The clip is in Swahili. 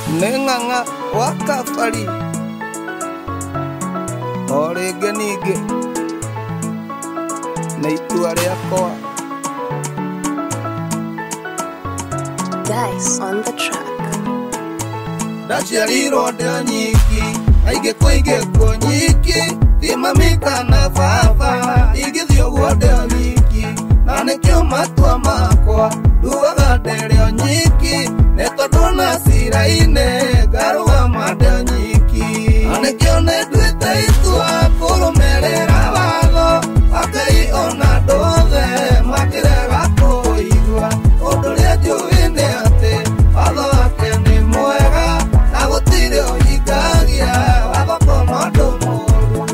Nenganga wakafari Orege nige Naitua reakoa Guys on the track. Dachiariro de nyiki Aige kwa nyiki Thima mika na fafa Ige thio wode wiki Nane kio matua makwa Duwaga dere nyiki Neto dona siraine